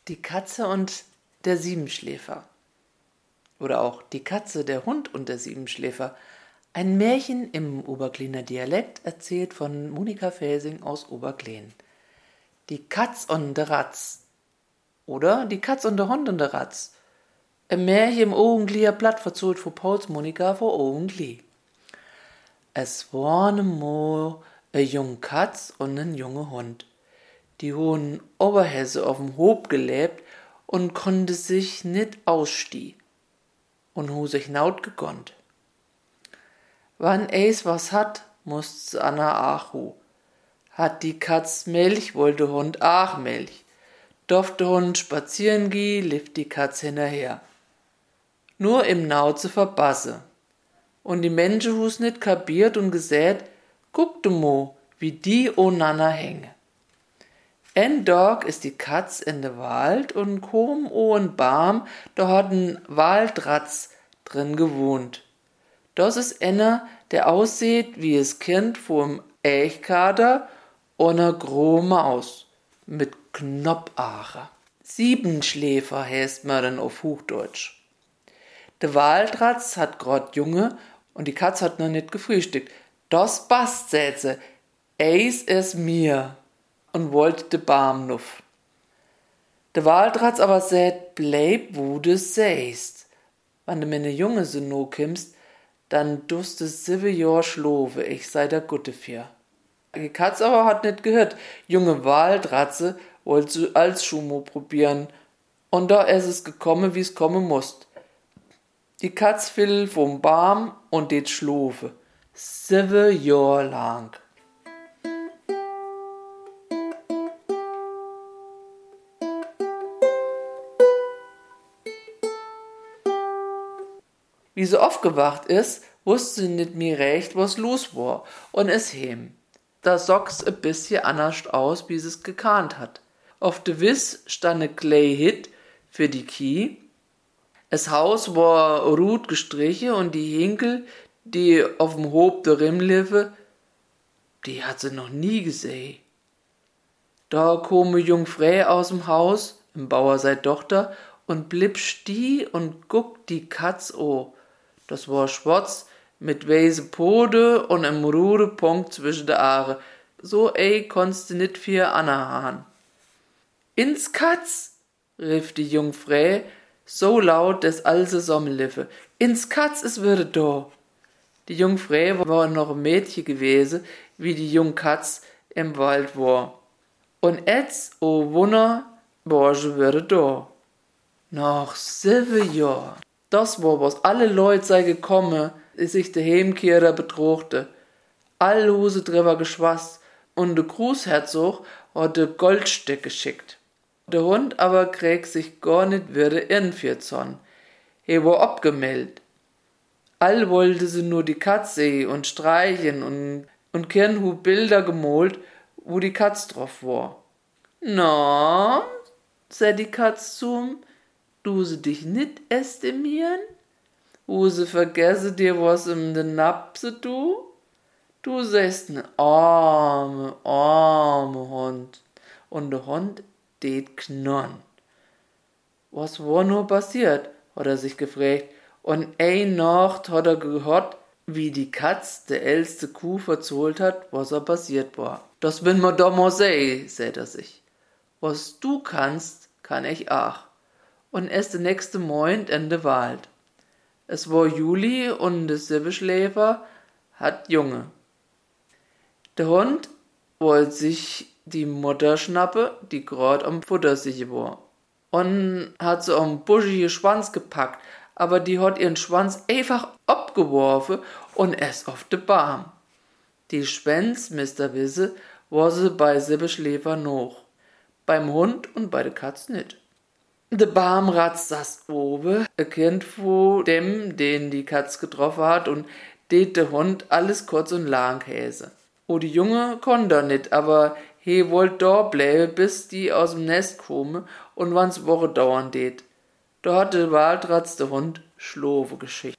Die Katze und der Siebenschläfer. Oder auch Die Katze, der Hund und der Siebenschläfer. Ein Märchen im Oberklener Dialekt, erzählt von Monika Felsing aus Oberkleen. Die Katz und der Ratz. Oder Die Katz und der Hund und der Ratz. Ein Märchen im Ogenglier Blatt verzollt von Pauls Monika vor Ogengli. Es war mo a junge Katz und ein junger Hund. Die hohen Oberhäse auf'm Hof gelebt und konnte sich nit ausstih und hu sich naut gekonnt. Wann eis was hat, musst's Anna ach hu. Hat die Katz Milch, wollte Hund ach Milch. Durfte Hund spazieren gie, lief die Katz hinterher. Nur im Nauze verbasse. Und die Menschen hus nit kapiert und gesät, guckte mo, wie die onanna hänge. En Tag ist die Katz in de Wald und kom o en Baum, da hat n Waldratz drin gewohnt. Das ist einer, der aussieht wie es Kind vom Elchkater und a grohe Maus mit Knoppache. Siebenschläfer heißt man dann auf Hochdeutsch. Der Waldratz hat grad Junge und die Katz hat noch nicht gefrühstückt. Das passt, sät se. Eis es mir und wollte de Baum nuff. Der Waldratz aber sät, bleib wo du säist. Wann du meine Junge so no kimmst, dann dust du 7 Jahr schlafe, ich sei der Gutte für. Die Katz aber hat nicht gehört. Junge Waldratze wollte als Schumo probieren und da ist es gekommen, wie's kommen musst. Die Katz fiel vom Baum und det schlofe. 7 Jahr lang. Wie sie aufgewacht ist, wusste sie nicht mehr recht, was los war, und ist heim. Da sah's a bisschen anders aus, wie sie's gekannt hat. Auf de Wiss stand ne Clay Hit für die Kie. Es Haus war rot gestrichen und die Hinkel, die auf'm Hof darin liefe, die hat sie noch nie gesehen. Da kom a Jungfrä aus'm Haus, im Bauer sei Tochter, und blieb stie und guckt die Katz o. Das war schwarz, mit weise Pode und em rude Punkt zwischen de Aare. So konntst du nit viel Anna han. Ins Katz, rief die Jungfrä, so laut, dass alles sommeliffe. Ins Katz, es würde da. Die Jungfrä war noch ein Mädchen gewesen, wie die Jungkatz im Wald war. Und etz, o Wunder, Borge würde da. Nach 7 Jahren. Das war, was alle Leute sei gekommen, sich der Heimkehrer betrochte. All Hose drüber geschwast und der Großherzog hat de Goldstück geschickt. Der Hund aber krieg sich gar nicht wieder in 14. Er war abgemeldet. All wollte sie nur die Katz sehen und streichen und kern hu Bilder gemalt, wo die Katz drauf war. Na, sei die Katz zum, du sie dich nit estimieren? Wo sie vergesse dir was in den Napse du? Du seist ne arme Hund. Und der Hund det knurren. Was war nur passiert, hat er sich gefragt. Und ein Nacht hat er gehört, wie die Katz der älteste Kuh verzollt hat, was er passiert war. Das will man doch mal sehen, sät er sich. Was du kannst, kann ich auch. Und erst der nächste Morgen in de Wald. Es war Juli und der Siebenschläfer hat Junge. Der Hund wollte sich die Mutter schnappe, die grad am Futter sich war. Und hat so am buschigen Schwanz gepackt, aber die hat ihren Schwanz einfach abgeworfen und es auf de Baum. Die Schwänz, Mr. Wisse, war sie bei Siebenschläfer noch. Beim Hund und bei der Katz nicht. De Baumratz saß oben, ein Kind von dem, den die Katz getroffen hat, und det der Hund alles kurz und lang häse. O die Junge konnte nicht, aber he wollt da bleiben, bis die aus dem Nest komme und wann's Woche dauern det. Da hat der Waldratz der Hund schlafe geschickt.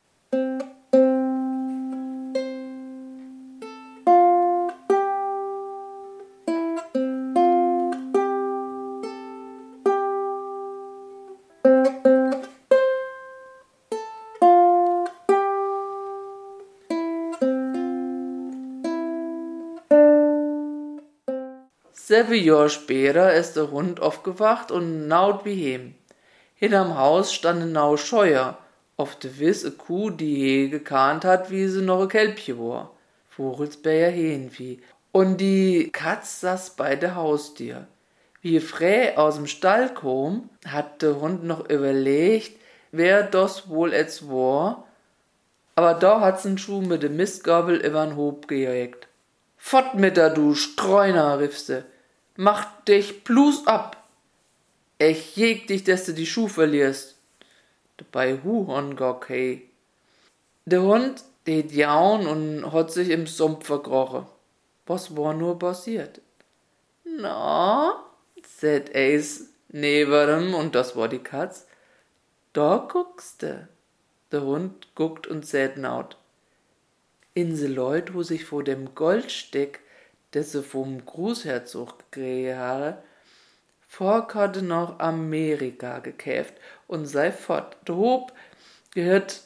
7 Jahre später ist der Hund aufgewacht und naut wie hem. Hinterm Haus stand ein nau Scheuer, auf de Wiss e Kuh, die je gekannt hat, wie sie noch e Kälbchen war. Vogelsberger Hähnvieh. Und die Katz saß bei der Haustier. Wie Frä aus'm Stall kom, hat der Hund noch überlegt, wer das wohl etz war, aber da hat's n Schuh mit dem Mistgabel übern Hob gejagt. Fort mit da, du Streuner, rief sie. Mach dich blus ab. Ich jeg dich, dass du die Schuh verlierst. Dabei Huhorn gar kei. Der Hund, der het jaun und hat sich im Sumpf verkrochen. Was war nur passiert? Na, sagt Ace neben und das war die Katz. Da guckste. Der Hund guckt und sät naut. In se Leut, wo sich vor dem Goldsteck, das sie vom Großherzog gekriegt habe, Fork hatte noch Amerika gekäft und sei fort. Der Hob gehört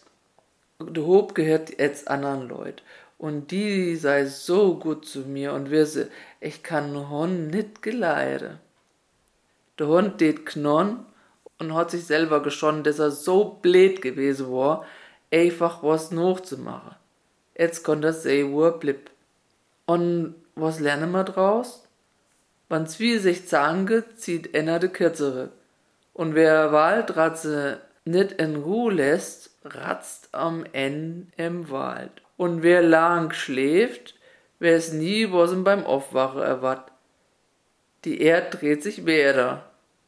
jetzt anderen Leut. Und die sei so gut zu mir und wisse, ich kann den Hund nit geleide. Der Hund det knurren und hat sich selber geschonnen, dass er so blöd gewesen war, einfach was nachzumachen. Jetzt konnt er sehen, wo er blieb. Und was lernen wir draus? Wann zwei sich zange, zieht einer de kürzere. Und wer Waldratze nit in Ruhe lässt, ratzt am Ende im Wald. Und wer lang schläft, weiß nie, was ihm beim Aufwachen erwartet. Die Erd dreht sich wieder.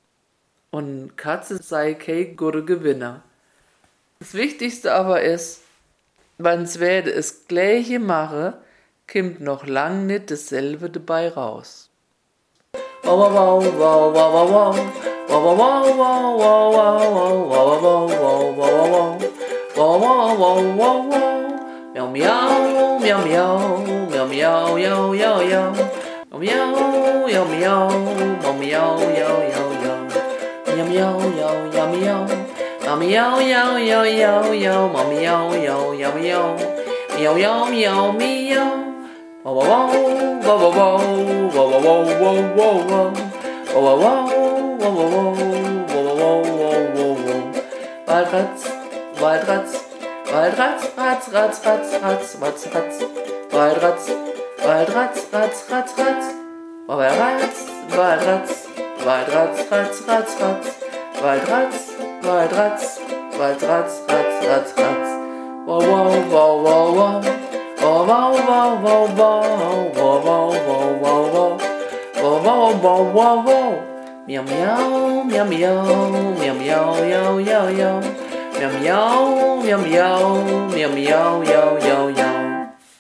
Und Katze sei kein guter Gewinner. Das Wichtigste aber ist, wann's werde es gleiche mache, kimmt noch lang nit dasselbe dabei raus. Wow, wow, wow, wow, wow, wow, wow, wow, wow, wow, wow, wow, wow, wow, wow, wow, wow, wow, wow. Miau, miau, miau, miau, miau, miau, miau, miau, miau. Miau, miau, miau, miau, miau, miau, miau, miau. Miau, miau, miau, miau, miau. Miau, miau, miau, miau, miau, miau, miau, miau, miau, miau. Miau, miau, miau, miau. Wow, wow, wow, wow, wow, wow, wow, wow, wow, wow. Wow, wow, wow, wow, wow, wow, wow, wow, wow. Waldratz, Waldratz. Waldratz, ratz, ratz, ratz, ratz, ratz, ratz. Waldratz, Waldratz, ratz, ratz, ratz. Waldratz, Waldratz, Waldratz, ratz, ratz, ratz. Waldratz, Waldratz, Waldratz, ratz, ratz, ratz. Wow, wow, wow, wow, wow. Wow, wow, wow, wow, wow. Wow, wow, wow, wow, wow. Wow, wow, wow, wow, wow. Miau, miau, miau, miau, miau, miau, miau, miau, miau. Miau, miau, miau, miau, miau, miau, miau, miau.